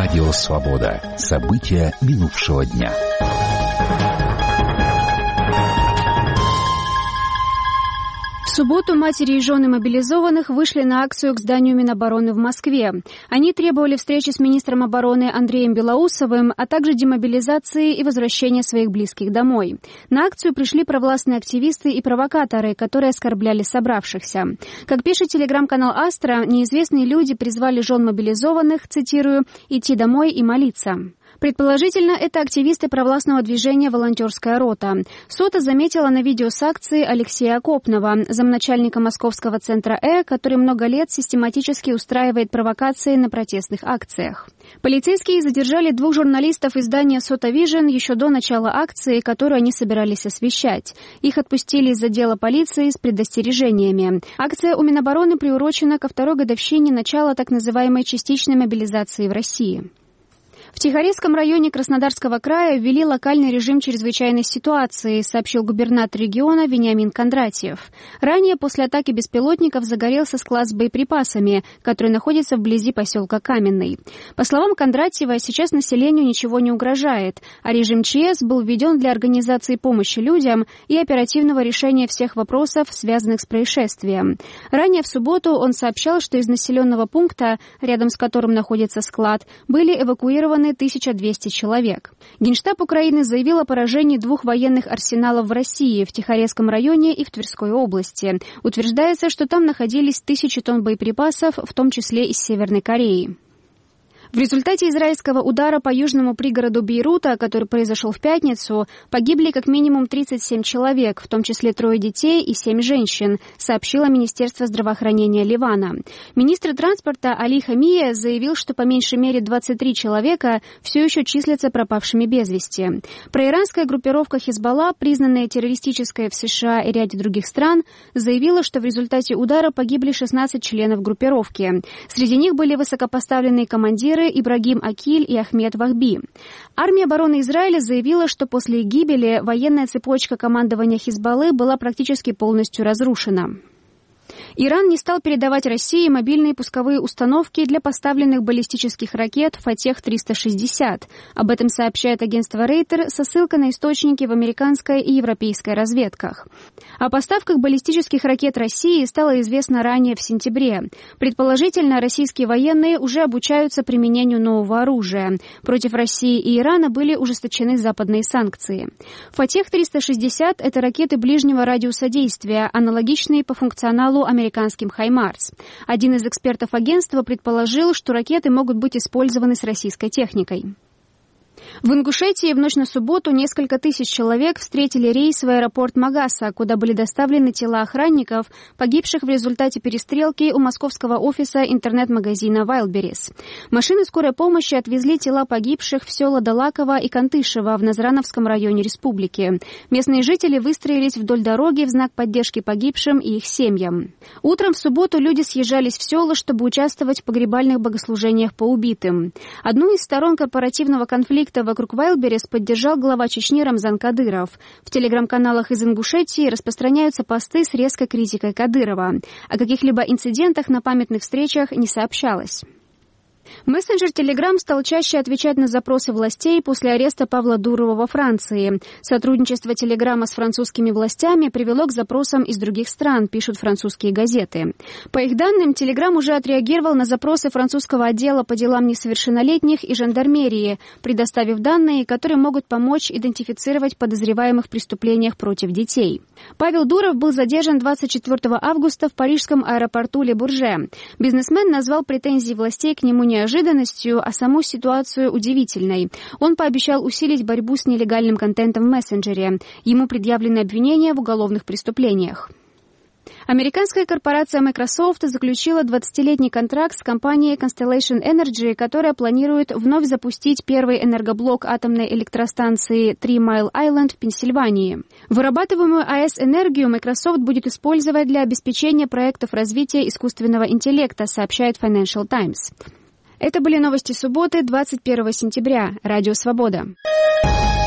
Радио «Свобода». События минувшего дня. В субботу матери и жены мобилизованных вышли на акцию к зданию Минобороны в Москве. Они требовали встречи с министром обороны Андреем Белоусовым, а также демобилизации и возвращения своих близких домой. На акцию пришли провластные активисты и провокаторы, которые оскорбляли собравшихся. Как пишет телеграм-канал «Астра», неизвестные люди призвали жен мобилизованных, цитирую, «идти домой и молиться». Предположительно, это активисты провластного движения «Волонтерская рота». СОТА заметила на видео с акции Алексея Окопного, замначальника московского центра который много лет систематически устраивает провокации на протестных акциях. Полицейские задержали 2 журналистов издания «СОТА Вижн» еще до начала акции, которую они собирались освещать. Их отпустили из отдела полиции с предостережениями. Акция у Минобороны приурочена ко 2-й годовщине начала так называемой частичной мобилизации в России. В Тихорецком районе Краснодарского края ввели локальный режим чрезвычайной ситуации, сообщил губернатор региона Вениамин Кондратьев. Ранее после атаки беспилотников загорелся склад с боеприпасами, который находится вблизи поселка Каменный. По словам Кондратьева, сейчас населению ничего не угрожает, а режим ЧС был введен для организации помощи людям и оперативного решения всех вопросов, связанных с происшествием. Ранее в субботу он сообщал, что из населенного пункта, рядом с которым находится склад, были эвакуированы 1200 человек. Генштаб Украины заявил о поражении 2 военных арсеналов в России, в Тихорецком районе и в Тверской области. Утверждается, что там находились 1000 тонн боеприпасов, в том числе из Северной Кореи. В результате израильского удара по южному пригороду Бейрута, который произошел в пятницу, погибли как минимум 37 человек, в том числе 3 детей и 7 женщин, сообщило Министерство здравоохранения Ливана. Министр транспорта Али Хамия заявил, что по меньшей мере 23 человека все еще числятся пропавшими без вести. Проиранская группировка Хизбалла, признанная террористической в США и ряде других стран, заявила, что в результате удара погибли 16 членов группировки. Среди них были высокопоставленные командиры Ибрагим Акиль и Ахмед Вахби. Армия обороны Израиля заявила, что после гибели военная цепочка командования Хизбаллы была практически полностью разрушена. Иран не стал передавать России мобильные пусковые установки для поставленных баллистических ракет «Фатех-360». Об этом сообщает агентство Рейтер со ссылкой на источники в американской и европейской разведках. О поставках баллистических ракет России стало известно ранее в сентябре. Предположительно, российские военные уже обучаются применению нового оружия. Против России и Ирана были ужесточены западные санкции. «Фатех-360» — это ракеты ближнего радиуса действия, аналогичные по функционалу американским «Хаймарс». Один из экспертов агентства предположил, что ракеты могут быть использованы с российской техникой. В Ингушетии в ночь на субботу несколько тысяч человек встретили рейс в аэропорт Магаса, куда были доставлены тела охранников, погибших в результате перестрелки у московского офиса интернет-магазина Wildberries. Машины скорой помощи отвезли тела погибших в села Далаково и Кантышево в Назрановском районе республики. Местные жители выстроились вдоль дороги в знак поддержки погибшим и их семьям. Утром в субботу люди съезжались в села, чтобы участвовать в погребальных богослужениях по убитым. Одну из сторон корпоративного конфликта вокруг Wildberries поддержал глава Чечни Рамзан Кадыров. В телеграм-каналах из Ингушетии распространяются посты с резкой критикой Кадырова. О каких-либо инцидентах на памятных встречах не сообщалось. Мессенджер Telegram стал чаще отвечать на запросы властей после ареста Павла Дурова во Франции. Сотрудничество Телеграма с французскими властями привело к запросам из других стран, пишут французские газеты. По их данным, Telegram уже отреагировал на запросы французского отдела по делам несовершеннолетних и жандармерии, предоставив данные, которые могут помочь идентифицировать подозреваемых в преступлениях против детей. Павел Дуров был задержан 24 августа в парижском аэропорту Ле-Бурже. Бизнесмен назвал претензии властей к нему неожиданностью, а саму ситуацию удивительной. Он пообещал усилить борьбу с нелегальным контентом в мессенджере. Ему предъявлены обвинения в уголовных преступлениях. Американская корпорация Microsoft заключила 20-летний контракт с компанией Constellation Energy, которая планирует вновь запустить первый энергоблок атомной электростанции Three Mile Island в Пенсильвании. Вырабатываемую АЭС-энергию Microsoft будет использовать для обеспечения проектов развития искусственного интеллекта, сообщает Financial Times. Это были новости субботы, 21 сентября. Радио «Свобода».